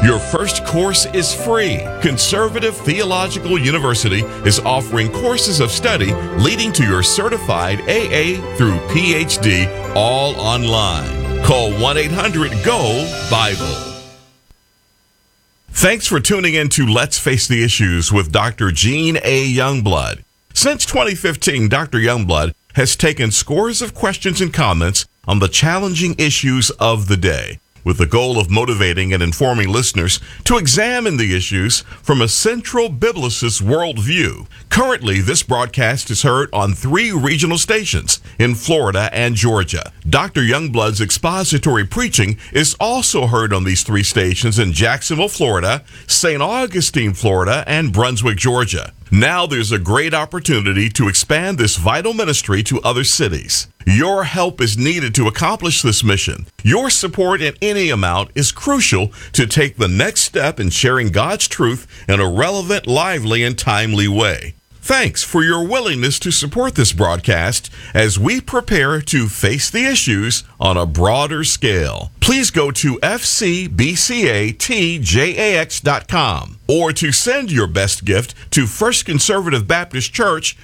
Your first course is free. Conservative Theological University is offering courses of study leading to your certified AA through PhD, all online. Call 1-800-GO-BIBLE. Thanks for tuning in to Let's Face the Issues with Dr. Gene A. Youngblood. Since 2015, Dr. Youngblood has taken scores of questions and comments on the challenging issues of the day, with the goal of motivating and informing listeners to examine the issues from a central biblicist worldview. Currently, this broadcast is heard on 3 regional stations in Florida and Georgia. Dr. Youngblood's expository preaching is also heard on these 3 stations in Jacksonville, Florida, St. Augustine, Florida, and Brunswick, Georgia. Now there's a great opportunity to expand this vital ministry to other cities. Your help is needed to accomplish this mission. Your support in any amount is crucial to take the next step in sharing God's truth in a relevant, lively, and timely way. Thanks for your willingness to support this broadcast as we prepare to face the issues on a broader scale. Please go to fcbcatjax.com or to send your best gift to First Conservative Baptist Church,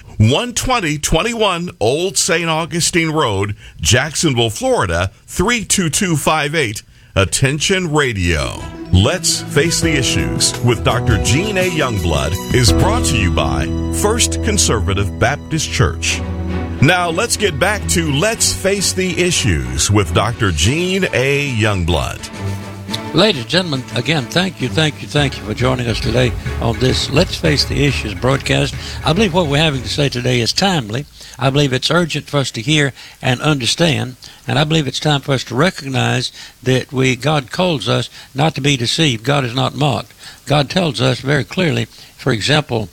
12021 Old St. Augustine Road, Jacksonville, Florida, 32258. Attention Radio. Let's Face the Issues with Dr. Gene A. Youngblood is brought to you by First Conservative Baptist Church. Now let's get back to Let's Face the Issues with Dr. Gene A. Youngblood. Ladies and gentlemen, again, thank you for joining us today on this Let's Face the Issues broadcast. I believe what we're having to say today is timely. I believe it's urgent for us to hear and understand, and I believe it's time for us to recognize that God calls us not to be deceived. God is not mocked. God tells us very clearly, for example,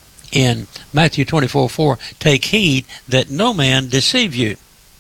in Matthew 24:4, take heed that no man deceive you.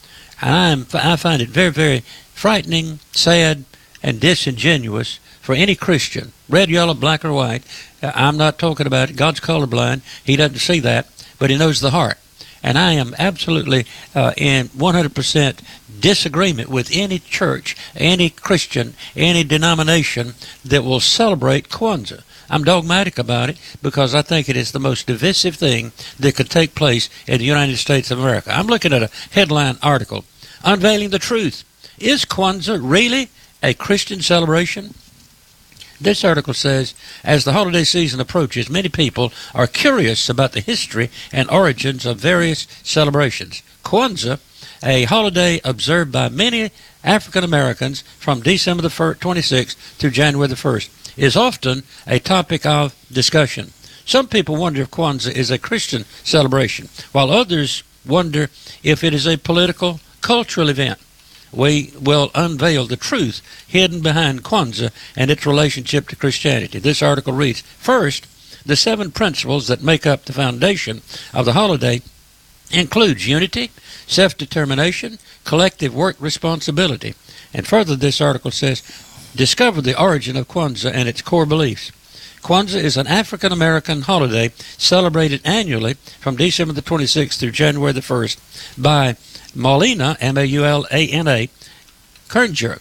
And I find it very, very frightening, sad, and disingenuous for any Christian, red, yellow, black, or white. I'm not talking about it. God's colorblind. He doesn't see that, but he knows the heart. And I am absolutely in 100% disagreement with any church, any Christian, any denomination that will celebrate Kwanzaa. I'm dogmatic about it because I think it is the most divisive thing that could take place in the United States of America. I'm looking at a headline article, Unveiling the Truth. Is Kwanzaa really a Christian celebration? This article says, as the holiday season approaches, many people are curious about the history and origins of various celebrations. Kwanzaa, a holiday observed by many African Americans from December the 26th through January the 1st, is often a topic of discussion. Some people wonder if Kwanzaa is a Christian celebration, while others wonder if it is a political, cultural event. We will unveil the truth hidden behind Kwanzaa and its relationship to Christianity. This article reads, first, the 7 principles that make up the foundation of the holiday includes unity, self-determination, collective work responsibility. And further, this article says, discover the origin of Kwanzaa and its core beliefs. Kwanzaa is an African-American holiday celebrated annually from December the 26th through January the 1st by Maulana, M-A-U-L-A-N-A, Kernjer,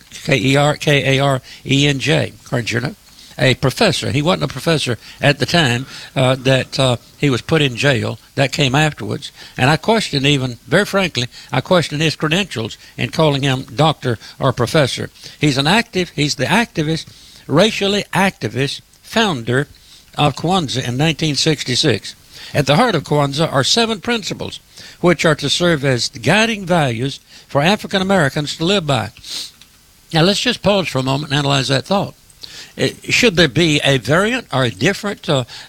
K-E-R-K-A-R-E-N-J, Kernjer, a professor. He wasn't a professor at the time that he was put in jail. That came afterwards. And I question very frankly, I question his credentials in calling him doctor or professor. He's the activist, racially activist founder of Kwanzaa in 1966. At the heart of Kwanzaa are 7 principles, which are to serve as guiding values for African Americans to live by. Now let's just pause for a moment and analyze that thought. Should there be a variant or a different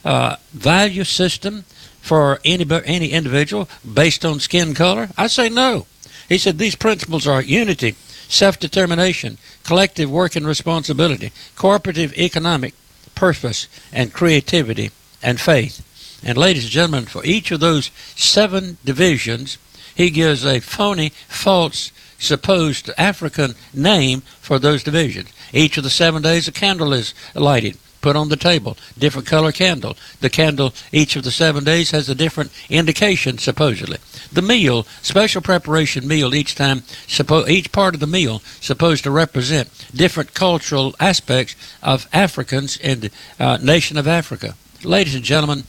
value system for any individual based on skin color? I say no. He said these principles are unity, self-determination, collective work and responsibility, cooperative economic purpose, and creativity and faith. And ladies and gentlemen, for each of those 7 divisions, he gives a phony, false, supposed African name for those divisions. Each of the 7 days a candle is lighted. put on the table. Different color candle. The candle each of the 7 days has a different indication, supposedly. The meal, special preparation meal each time, each part of the meal supposed to represent different cultural aspects of Africans in the nation of Africa. Ladies and gentlemen,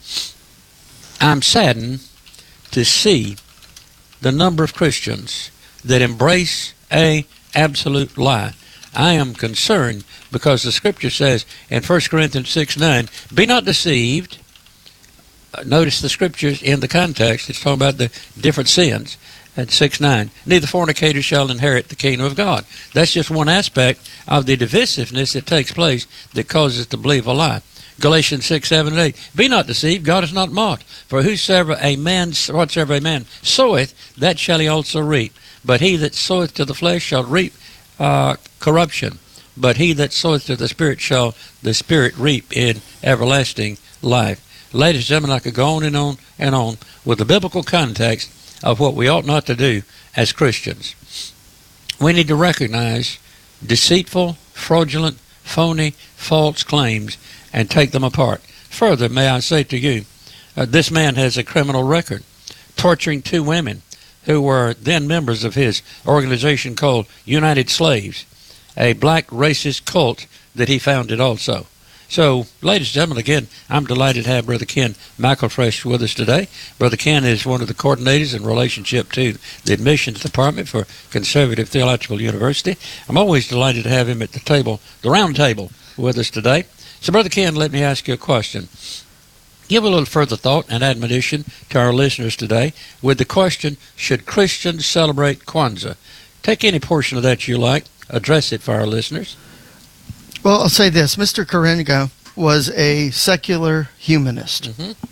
I'm saddened to see the number of Christians that embrace a absolute lie. I am concerned because the scripture says in 1 Corinthians 6:9, be not deceived. Notice the scriptures in the context. It's talking about the different sins at 6:9. Neither fornicator shall inherit the kingdom of God. That's just one aspect of the divisiveness that takes place that causes us to believe a lie. Galatians 6:7-8. Be not deceived, God is not mocked. For whatsoever a man soweth, that shall he also reap. But he that soweth to the flesh shall reap corruption. But he that soweth to the Spirit shall the Spirit reap in everlasting life. Ladies and gentlemen, I could go on and on and on with the biblical context of what we ought not to do as Christians. We need to recognize deceitful, fraudulent, phony, false claims and take them apart. Further, may I say to you, this man has a criminal record, torturing 2 women who were then members of his organization called United Slaves, a black racist cult that he founded also. So, ladies and gentlemen, again, I'm delighted to have Brother Ken McElfresh with us today. Brother Ken is one of the coordinators in relationship to the admissions department for Conservative Theological University. I'm always delighted to have him at the table, the round table, with us today. So, Brother Ken, let me ask you a question. Give a little further thought and admonition to our listeners today with the question, should Christians celebrate Kwanzaa? Take any portion of that you like. Address it for our listeners. Well, I'll say this. Mr. Karenga was a secular humanist.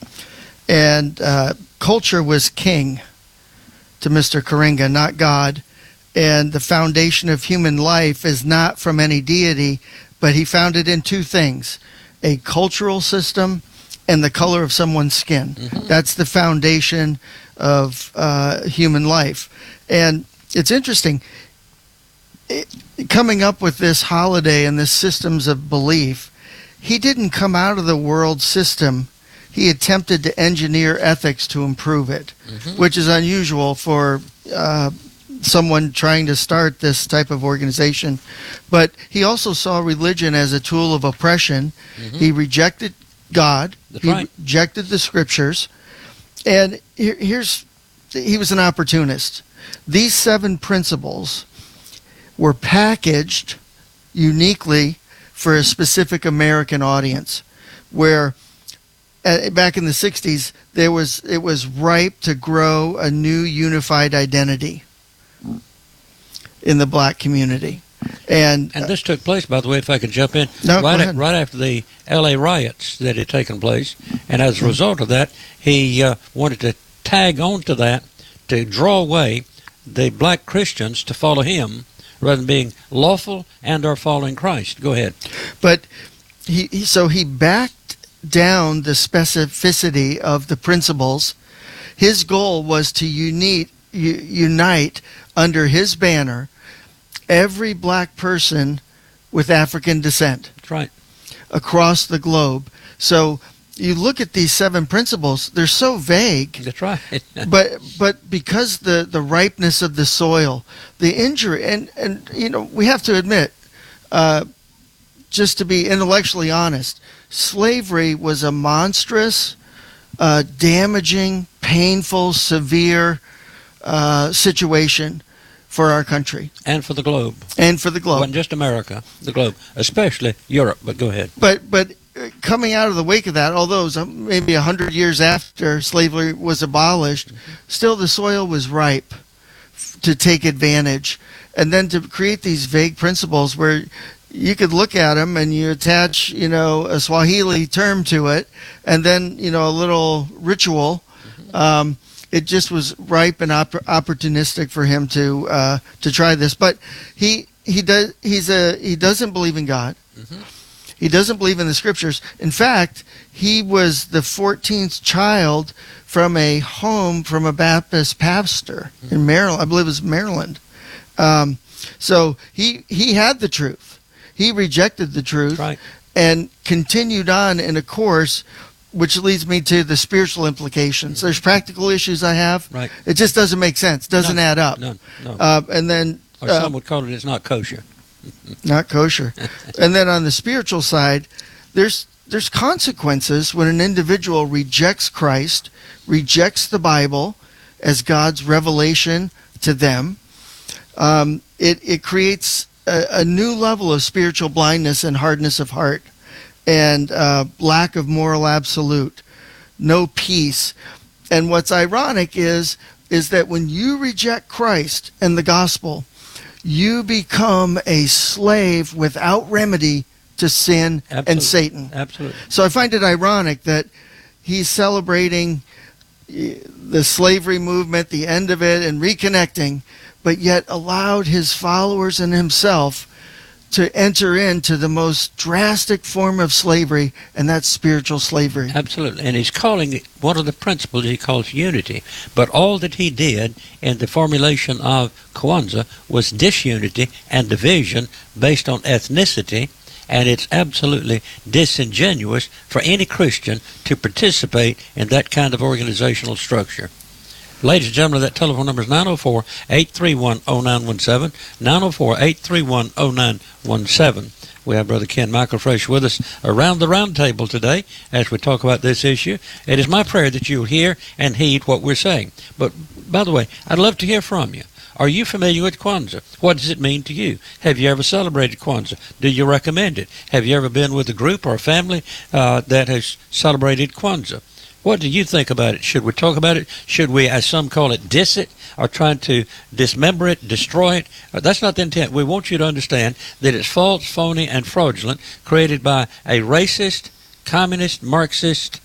And culture was king to Mr. Karenga, not God. And the foundation of human life is not from any deity, but he found it in 2 things, a cultural system and the color of someone's skin. That's the foundation of human life. And it's interesting, coming up with this holiday and this systems of belief, he didn't come out of the world system. He attempted to engineer ethics to improve it, which is unusual for someone trying to start this type of organization. But he also saw religion as a tool of oppression. He rejected God. That's he right. rejected the scriptures. And he was an opportunist. These 7 principles were packaged uniquely for a specific American audience, where back in the 60s it was ripe to grow a new unified identity in the black community. And this took place, by the way, if I could jump in, No, go ahead. right after the L.A. riots that had taken place. And as a result of that, he wanted to tag on to that to draw away the black Christians to follow him rather than being lawful and or following Christ. Go ahead. But he backed down the specificity of the principles. His goal was to unite under his banner every black person with African descent. That's right. Across the globe. So you look at these 7 principles, they're so vague. That's right. But because the ripeness of the soil, the injury, and we have to admit, just to be intellectually honest, slavery was a monstrous, damaging, painful, severe situation for our country. And for the globe. And for the globe. It wasn't just America, the globe, especially Europe, but go ahead. But coming out of the wake of that, although it was maybe 100 years after slavery was abolished, still the soil was ripe to take advantage. And then to create these vague principles where you could look at them and you attach, a Swahili term to it, and then, a little ritual. It just was ripe and opportunistic for him to try this. But he doesn't believe in God. He doesn't believe in the scriptures. In fact, he was the 14th child from a Baptist pastor in Maryland. I believe it was Maryland. So he had the truth. He rejected the truth. Right. and continued on in a course, which leads me to the spiritual implications. There's practical issues I have. Right. It just doesn't make sense. Doesn't add up. No. And then Or some would call it's not kosher. not kosher. And then on the spiritual side, there's consequences when an individual rejects Christ, rejects the Bible as God's revelation to them. It creates a new level of spiritual blindness and hardness of heart, and lack of moral absolute, no peace. And what's ironic is that when you reject Christ and the gospel, you become a slave without remedy to sin and Satan. Absolutely. So I find it ironic that he's celebrating the slavery movement, the end of it, and reconnecting, but yet allowed his followers and himself to enter into the most drastic form of slavery, and that's spiritual slavery. Absolutely. And he's calling it, one of the principles he calls unity. But all that he did in the formulation of Kwanzaa was disunity and division based on ethnicity, and it's absolutely disingenuous for any Christian to participate in that kind of organizational structure. Ladies and gentlemen, that telephone number is 904-831-0917, 904-831-0917. We have Brother Ken Michelfresh with us around the round table today as we talk about this issue. It is my prayer that you'll hear and heed what we're saying. But, by the way, I'd love to hear from you. Are you familiar with Kwanzaa? What does it mean to you? Have you ever celebrated Kwanzaa? Do you recommend it? Have you ever been with a group or a family that has celebrated Kwanzaa? What do you think about it? Should we talk about it? Should we, as some call it, diss it, or try to dismember it, destroy it? That's not the intent. We want you to understand that it's false, phony, and fraudulent, created by a racist, communist, Marxist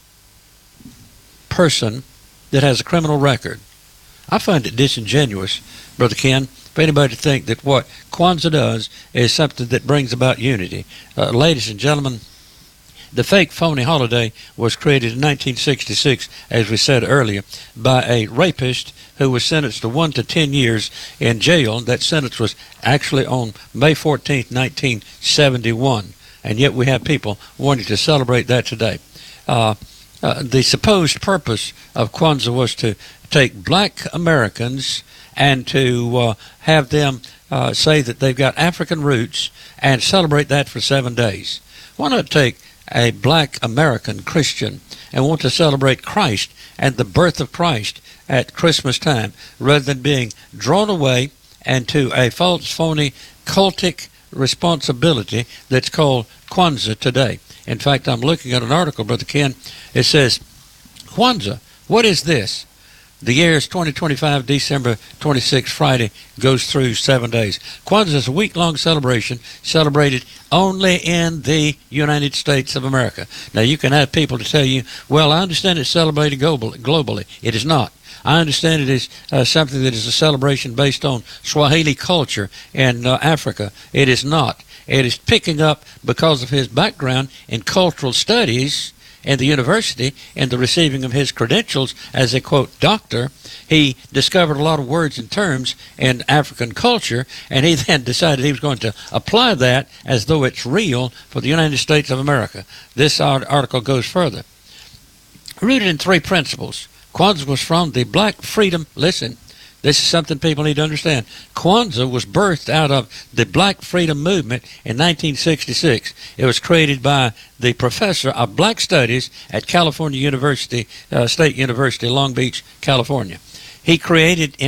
person that has a criminal record. I find it disingenuous, Brother Ken, for anybody to think that what Kwanzaa does is something that brings about unity. Ladies and gentlemen, the fake phony holiday was created in 1966, as we said earlier, by a rapist who was sentenced to 1 to 10 years in jail. That sentence was actually on May 14th, 1971, and yet we have people wanting to celebrate that today. The supposed purpose of Kwanzaa was to take black Americans and to have them say that they've got African roots and celebrate that for 7 days. Why not take a black American Christian and want to celebrate Christ and the birth of Christ at Christmas time, rather than being drawn away into a false, phony, cultic responsibility that's called Kwanzaa today? In fact, I'm looking at an article, Brother Ken. It says, Kwanzaa, what is this? The year is 2025, December 26th, Friday, goes through 7 days. Kwanzaa is a week-long celebration celebrated only in the United States of America. Now, you can have people to tell you, well, I understand it's celebrated globally. It is not. I understand it is something that is a celebration based on Swahili culture in Africa. It is not. It is picking up because of his background in cultural studies in the university and the receiving of his credentials as a, quote, doctor. He discovered a lot of words and terms in African culture, and he then decided he was going to apply that as though it's real for the United States of America. This article goes further. Rooted in 3 principles, Kwanzaa was from the black freedom, listen, this is something people need to understand. Kwanzaa was birthed out of the black freedom movement in 1966. It was created by the professor of black studies at California University, State University, Long Beach, California. He created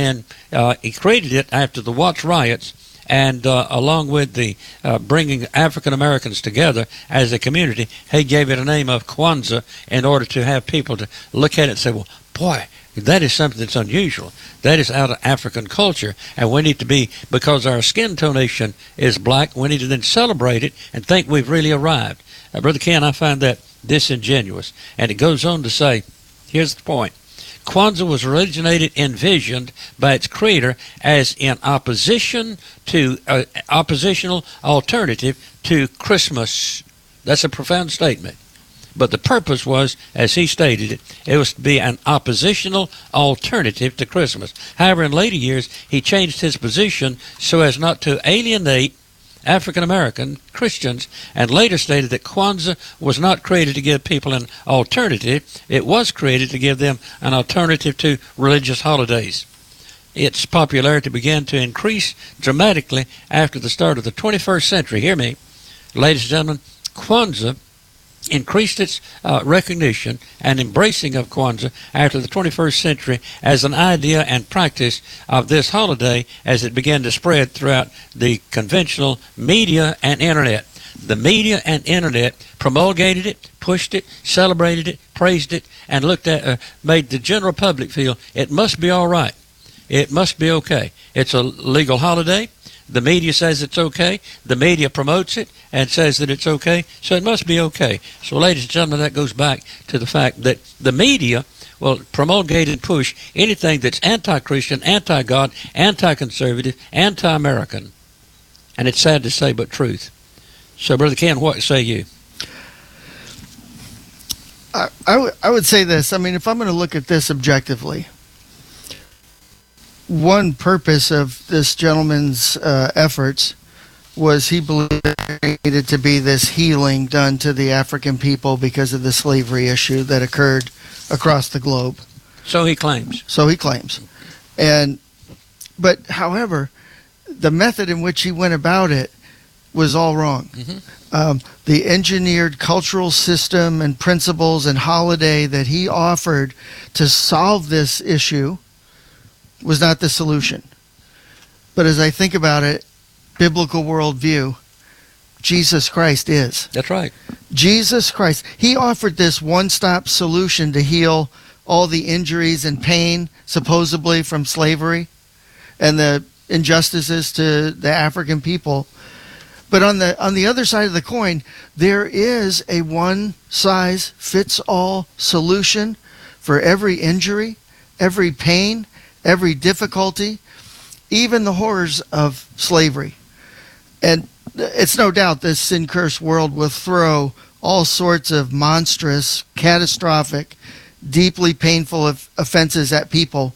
it after the Watts riots, and along with the bringing African Americans together as a community, he gave it a name of Kwanzaa in order to have people to look at it and say, well, boy, that is something that's unusual. That is out of African culture, and we need to be, because our skin tonation is black, we need to then celebrate it and think we've really arrived. Brother Ken, I find that disingenuous. And it goes on to say, here's the point. Kwanzaa was envisioned by its creator as an oppositional alternative to Christmas. That's a profound statement. But the purpose was, as he stated it, it was to be an oppositional alternative to Christmas. However, in later years, he changed his position so as not to alienate African American Christians, and later stated that Kwanzaa was not created to give people an alternative. It was created to give them an alternative to religious holidays. Its popularity began to increase dramatically after the start of the 21st century. Hear me, ladies and gentlemen. Kwanzaa increased its recognition and embracing of Kwanzaa after the 21st century as an idea and practice of this holiday as it began to spread throughout the conventional media and internet. The media and internet promulgated it, pushed it, celebrated it, praised it, and made the general public feel it must be all right. It must be okay. It's a legal holiday. The media says it's okay. The media promotes it and says that it's okay, so it must be okay. So, ladies and gentlemen, that goes back to the fact that the media will promulgate and push anything that's anti-Christian, anti-God, anti-conservative, anti-American. And it's sad to say, but truth. So, Brother Ken, what say you? I would say this. I mean, if I'm going to look at this objectively, one purpose of this gentleman's efforts was he believed it needed to be this healing done to the African people because of the slavery issue that occurred across the globe. So he claims. But however, the method in which he went about it was all wrong. Mm-hmm. The engineered cultural system and principles and holiday that he offered to solve this issue was not the solution. But as I think about it, biblical worldview, Jesus Christ is. That's right. Jesus Christ. He offered this one-stop solution to heal all the injuries and pain, supposedly from slavery and the injustices to the African people. But on the other side of the coin, there is a one-size-fits-all solution for every injury, every pain, every difficulty, even the horrors of slavery. And it's no doubt this sin-cursed world will throw all sorts of monstrous, catastrophic, deeply painful offenses at people.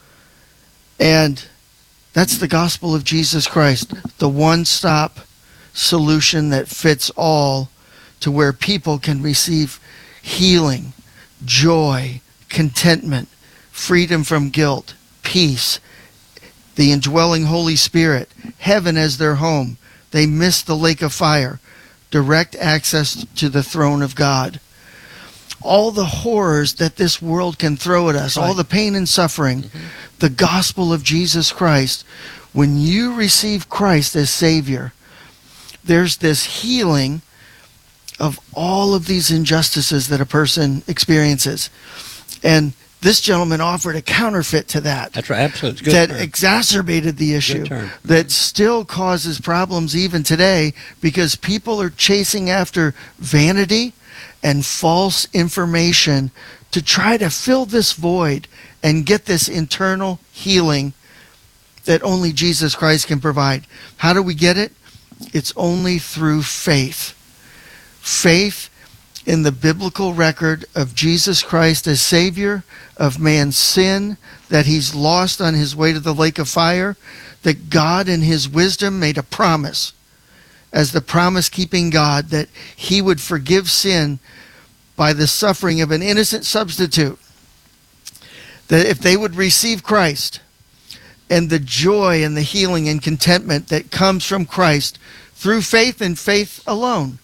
And that's the gospel of Jesus Christ, the one-stop solution that fits all to where people can receive healing, joy, contentment, freedom from guilt, peace, the indwelling Holy Spirit, heaven as their home. They miss the lake of fire, direct access to the throne of God. All the horrors that this world can throw at us, all the pain and suffering, the gospel of Jesus Christ, when you receive Christ as Savior, there's this healing of all of these injustices that a person experiences. And this gentleman offered a counterfeit to that. That's right, absolutely. That exacerbated the issue, that still causes problems even today because people are chasing after vanity and false information to try to fill this void and get this internal healing that only Jesus Christ can provide. How do we get it? It's only through faith. Faith in the biblical record of Jesus Christ as Savior of man's sin, that he's lost on his way to the lake of fire, that God in his wisdom made a promise as the promise-keeping God that he would forgive sin by the suffering of an innocent substitute, that if they would receive Christ and the joy and the healing and contentment that comes from Christ through faith and faith alone,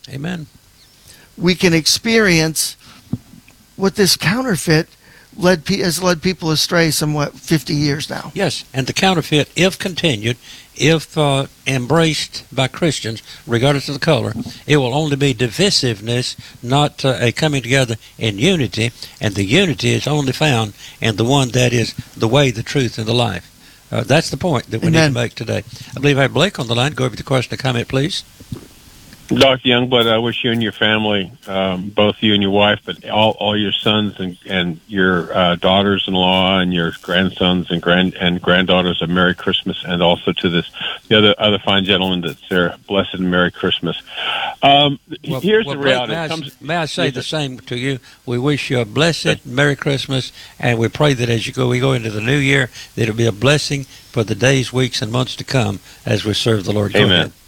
we can experience what this counterfeit has led people astray somewhat 50 years now. Yes, and the counterfeit, if continued, if embraced by Christians, regardless of the color, it will only be divisiveness, not a coming together in unity, and the unity is only found in the one that is the way, the truth, and the life. That's the point that we need to make today. I believe I have Blake on the line. Go over to the question or comment, please. Dr. Youngblood, I wish you and your family, both you and your wife, but all your sons and your daughters-in-law and your grandsons and granddaughters a Merry Christmas, and also to the other fine gentleman that's there, blessed and Merry Christmas. Here's the reality. May I say the same to you? We wish you a blessed Merry Christmas, and we pray that as we go into the new year, that it'll be a blessing for the days, weeks, and months to come as we serve the Lord. Amen.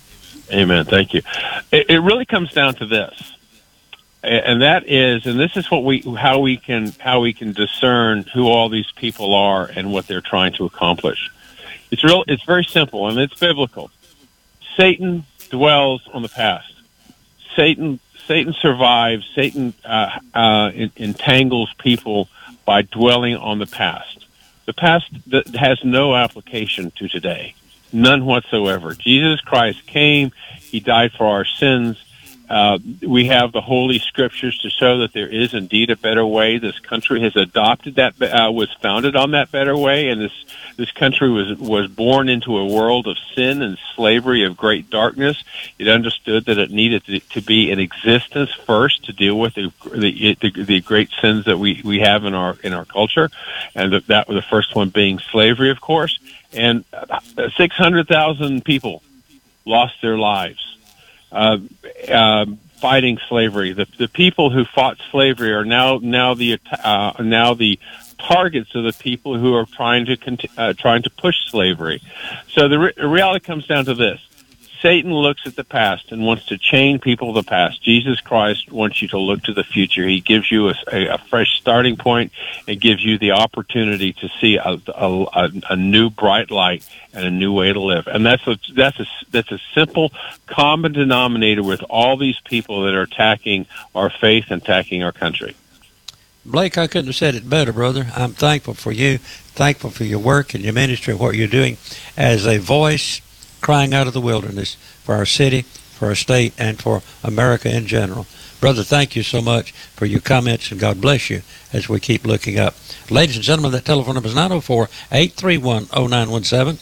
Amen. Thank you. It really comes down to this, and that is, and this is how we can discern who all these people are and what they're trying to accomplish. It's very simple, and it's biblical. Satan dwells on the past. Satan survives. Satan entangles people by dwelling on the past. The past that has no application to today. None whatsoever. Jesus Christ came. He died for our sins. We have the Holy Scriptures to show that there is indeed a better way. This country has adopted that, was founded on that better way, and this country was born into a world of sin and slavery, of great darkness. It understood that it needed to be in existence first to deal with the great sins that we have in our culture, and that was the first one being slavery, of course. And 600,000 people lost their lives fighting slavery. The people who fought slavery are now the targets of the people who are trying to push slavery. So the reality comes down to this: Satan looks at the past and wants to chain people to the past. Jesus Christ wants you to look to the future. He gives you a fresh starting point and gives you the opportunity to see a new bright light and a new way to live. And that's a simple common denominator with all these people that are attacking our faith and attacking our country. Blake, I couldn't have said it better, brother. I'm thankful for you, thankful for your work and your ministry, what you're doing as a voice crying out of the wilderness for our city, for our state, and for America in general. Brother, thank you so much for your comments, and God bless you as we keep looking up. Ladies and gentlemen, that telephone number is 904-831-0917,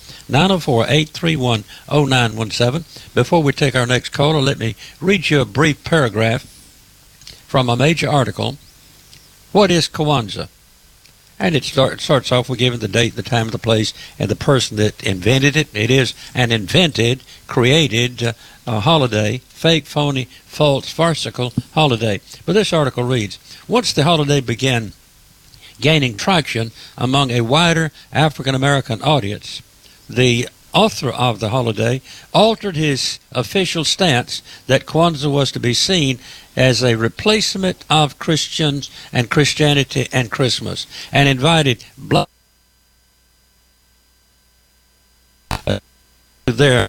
904-831-0917. Before we take our next caller, let me read you a brief paragraph from a major article. What is Kwanzaa? And it starts off with giving the date, the time, the place, and the person that invented it. It is an invented, created holiday, fake, phony, false, farcical holiday. But this article reads, once the holiday began gaining traction among a wider African-American audience, the author of the holiday altered his official stance that Kwanzaa was to be seen as a replacement of Christians and Christianity and Christmas, and invited black there.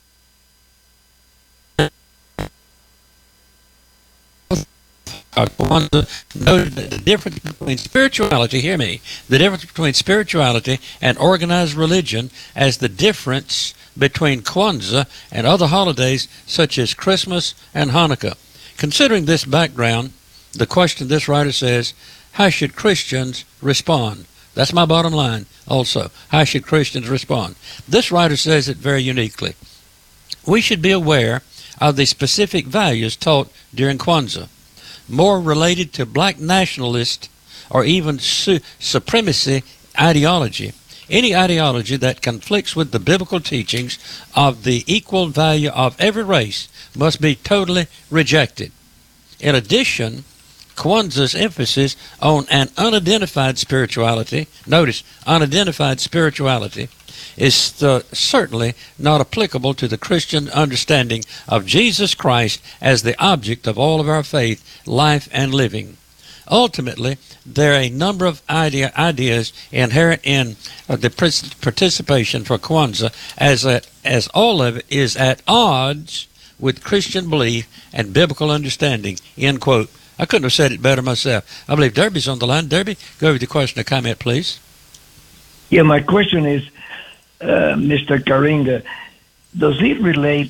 Kwanzaa noted that the difference between spirituality, hear me, the difference between spirituality and organized religion as the difference between Kwanzaa and other holidays such as Christmas and Hanukkah. Considering this background, the question this writer says, how should Christians respond? That's my bottom line also. How should Christians respond? This writer says it very uniquely. We should be aware of the specific values taught during Kwanzaa, more related to black nationalist or even supremacy ideology. Any ideology that conflicts with the biblical teachings of the equal value of every race must be totally rejected. In addition, Kwanzaa's emphasis on an unidentified spirituality, notice, unidentified spirituality, is certainly not applicable to the Christian understanding of Jesus Christ as the object of all of our faith, life, and living. Ultimately, there are a number of ideas inherent in the participation for Kwanzaa as all of it is at odds with Christian belief and biblical understanding, end quote. I couldn't have said it better myself. I believe Derby's on the line. Derby, go with your question or comment, please. Yeah, my question is, Mr. Karinga, does it relate,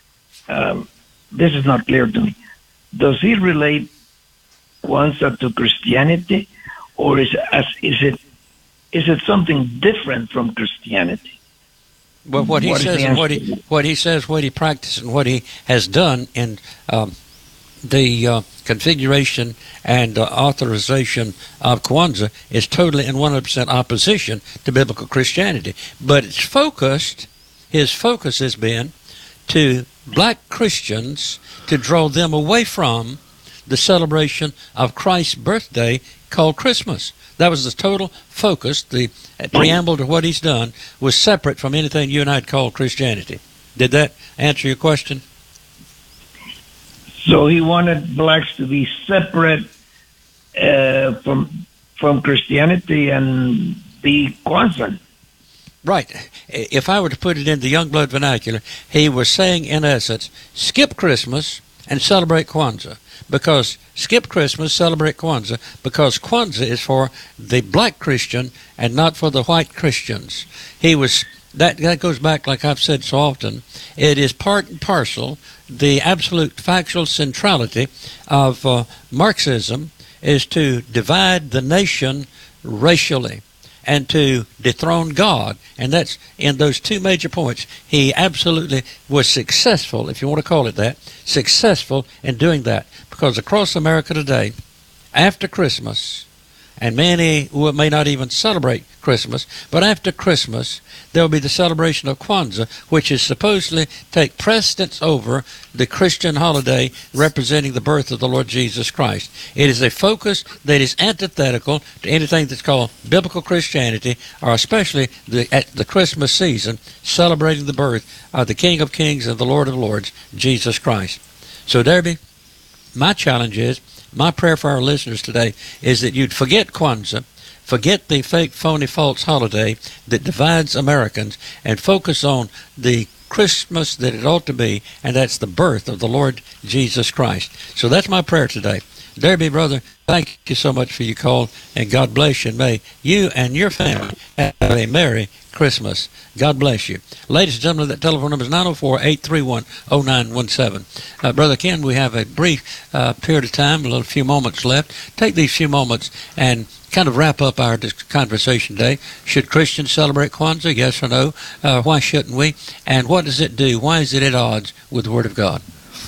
this is not clear to me, does it relate Kwanzaa to Christianity, or is it something different from Christianity? Well, what he says and what he practices and what he has done in the configuration and authorization of Kwanzaa is totally and 100% opposition to biblical Christianity. But his focus has been to black Christians, to draw them away from the celebration of Christ's birthday called Christmas. That was the total focus. The preamble to what he's done was separate from anything you and I call Christianity. Did that answer your question? So he wanted blacks to be separate from Christianity and be Kwanzaa. Right. If I were to put it in the Youngblood vernacular, he was saying, in essence, skip Christmas and celebrate Kwanzaa. Because skip Christmas, celebrate Kwanzaa, because Kwanzaa is for the black Christian and not for the white Christians. That goes back, like I've said so often, it is part and parcel. The absolute factual centrality of Marxism is to divide the nation racially and to dethrone God. And that's in those two major points. He absolutely was successful, if you want to call it that, successful in doing that. Because across America today, after Christmas, and many may not even celebrate Christmas, but after Christmas, there will be the celebration of Kwanzaa, which is supposedly take precedence over the Christian holiday representing the birth of the Lord Jesus Christ. It is a focus that is antithetical to anything that's called biblical Christianity, or especially at the Christmas season, celebrating the birth of the King of Kings and the Lord of Lords, Jesus Christ. So, Derby, my challenge is, my prayer for our listeners today is that you'd forget Kwanzaa, forget the fake, phony, false holiday that divides Americans, and focus on the Christmas that it ought to be, and that's the birth of the Lord Jesus Christ. So that's my prayer today. Derby, brother, thank you so much for your call, and God bless you, and may you and your family have a Merry Christmas. God bless you. Ladies and gentlemen, that telephone number is 904-831-0917. Brother Ken, we have a brief period of time, a few moments left. Take these few moments and kind of wrap up our conversation today. Should Christians celebrate Kwanzaa? Yes or no? Why shouldn't we? And what does it do? Why is it at odds with the Word of God?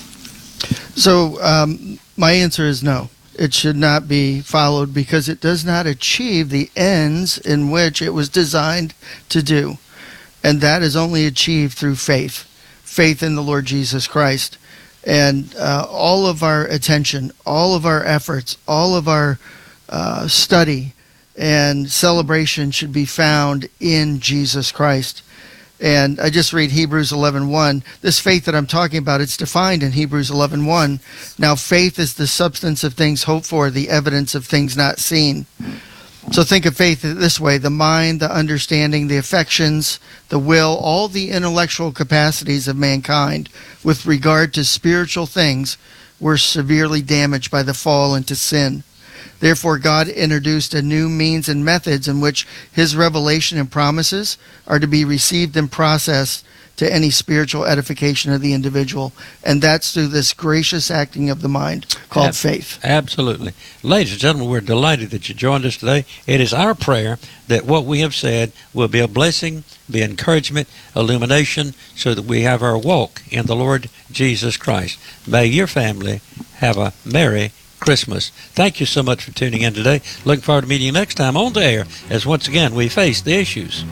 So my answer is no. It should not be followed because it does not achieve the ends in which it was designed to do. And that is only achieved through faith in the Lord Jesus Christ. And all of our attention, all of our efforts, all of our study and celebration should be found in Jesus Christ. And I just read Hebrews 11:1. This faith that I'm talking about, it's defined in Hebrews 11:1. Now faith is the substance of things hoped for, the evidence of things not seen. So think of faith this way: the mind, the understanding, the affections, the will, all the intellectual capacities of mankind with regard to spiritual things were severely damaged by the fall into sin. Therefore, God introduced a new means and methods in which His revelation and promises are to be received and processed to any spiritual edification of the individual. And that's through this gracious acting of the mind called faith. Absolutely. Ladies and gentlemen, we're delighted that you joined us today. It is our prayer that what we have said will be a blessing, be encouragement, illumination, so that we have our walk in the Lord Jesus Christ. May your family have a Merry Christmas. Thank you so much for tuning in today. Looking forward to meeting you next time on the air as once again we face the issues.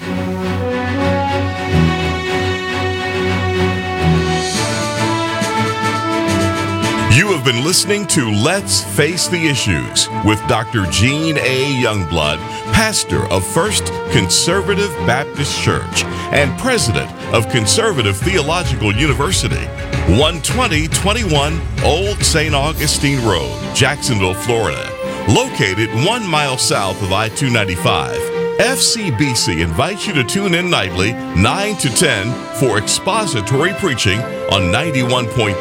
You have been listening to Let's Face the Issues with Dr. Gene A. Youngblood, pastor of First Conservative Baptist Church and president of Conservative Theological University, 12021 Old St. Augustine Road, Jacksonville, Florida. Located 1 mile south of I-295, FCBC invites you to tune in nightly 9 to 10 for expository preaching on 91.3,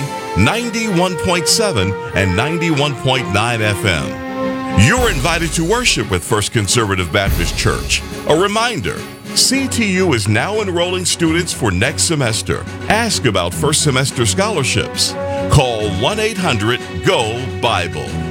91.7, and 91.9 FM. You're invited to worship with First Conservative Baptist Church. A reminder, CTU is now enrolling students for next semester. Ask about first semester scholarships. Call 1-800-GO-BIBLE.